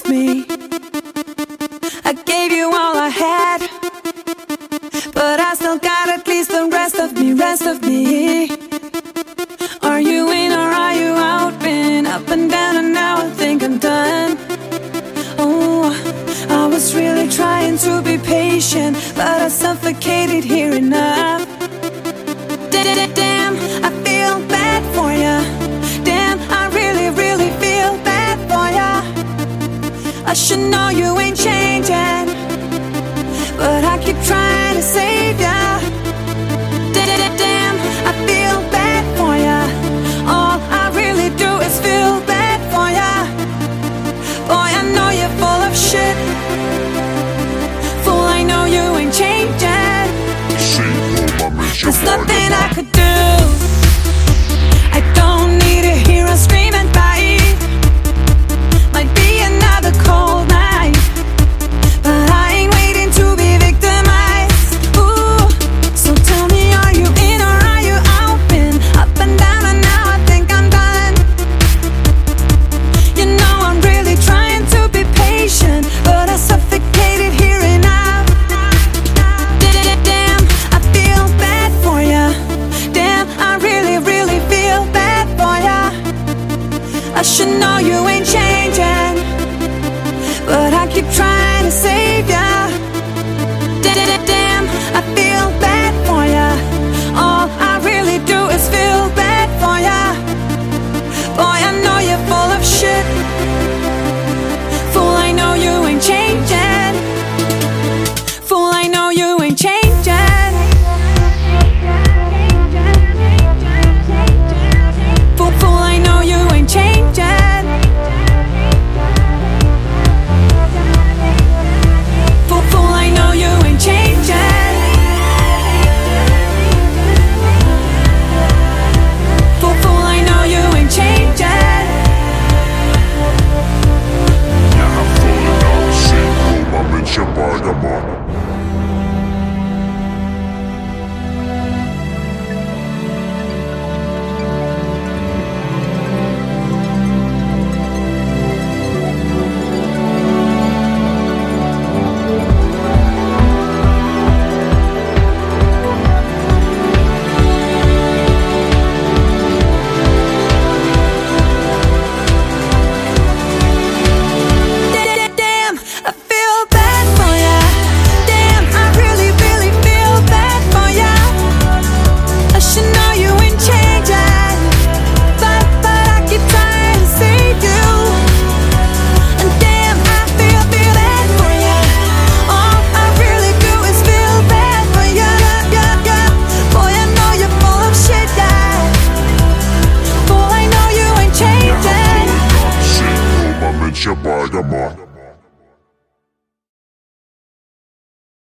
of me. I gave you all I had, but I still got at least the rest of me, rest of me. Are you in or are you out? Been up and down and now I think I'm done. Oh, I was really trying to be patient, but I suffocated here enough. Damn, I feel bad for ya. Damn, I really, really feel bad for ya. I should know you ain't changing, but I keep trying to save ya. Damn, I feel bad for ya. All I really do is feel bad for ya. Boy, I know you're full of shit. Fool, I know you ain't changing. There's nothing I could do.